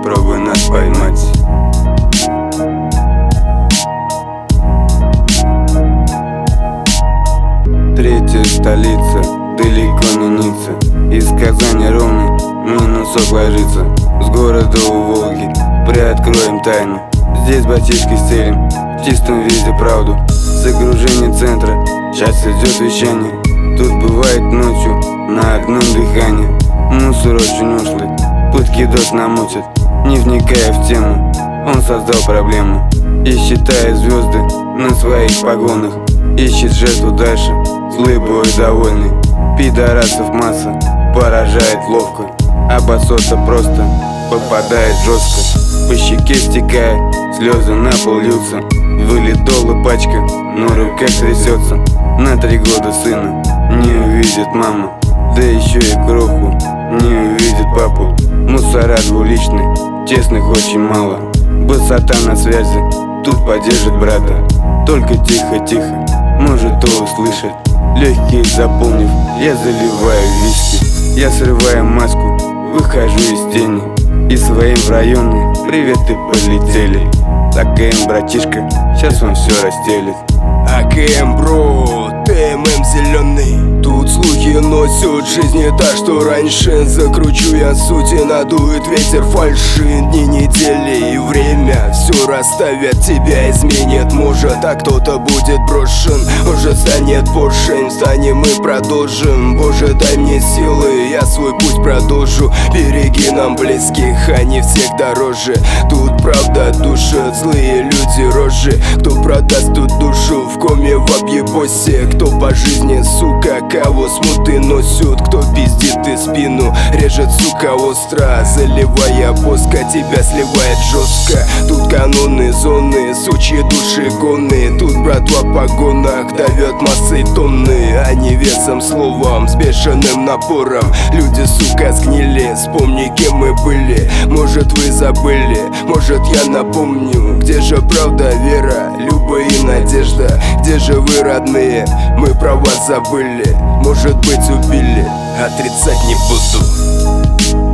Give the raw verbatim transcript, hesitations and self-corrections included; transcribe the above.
попробуй нас поймать. Третья столица, далеко не Ницца. Из Казани ровно минусок ложится. С города у Волги приоткроем тайну. Здесь батишки стелим, в чистом виде правду. Загружение центра, сейчас идет вещание. Тут бывает ночью на одном дыхании. Мусор очень ушлый, пытки дождь намутит. Не вникая в тему, он создал проблему. И считая звезды на своих погонах, ищет жертву дальше, злый бой довольный. Пидорасов масса, поражает ловко, а басота просто попадает жестко. По щеке стекает, слезы на пол льются. Вылет доллар пачка, но рука трясется. На три года сына не увидит мама, да еще и кроху не увидит папу. Мусора двуличный, честных очень мало. Высота на связи, тут поддержит брата. Только тихо-тихо, может то услышать. Легкие заполнив, я заливаю виски. Я срываю маску, выхожу из тени. И своим в районе приветы полетели. АКМ, братишка, сейчас он все расстелит. АКМ, бро, ТММ зеленый. Тут слухи носят жизни так, что раньше закручу я сути, надует ветер фальши. Дни, недели и время все расставят, тебя изменит. Может, а кто-то будет брошен, уже станет поршень. Встанем и продолжим, Боже, дай мне силы, я свой путь продолжу. Береги нам близких, они всех дороже. Тут правда душит, злые люди рожи. Кто продаст тут душу в коме в объебосе? Кто по жизни, сука, кого смуты носят? Кто пиздит и спину режет, сука, остро, заливая боска, тебя сливает жестко. Тут каноны, зоны, сучьи души гонны. Тут братва в погонах давят массой тонны, а не весом словом, с бешеным напором. Люди, сука, сгнили, вспомни, кем мы были. Может, вы забыли, может, я напомню. Где же правда, вера, любовь и надежда? Где же вы, родные? Мы про вас забыли. Может быть, убили, отрицать не буду.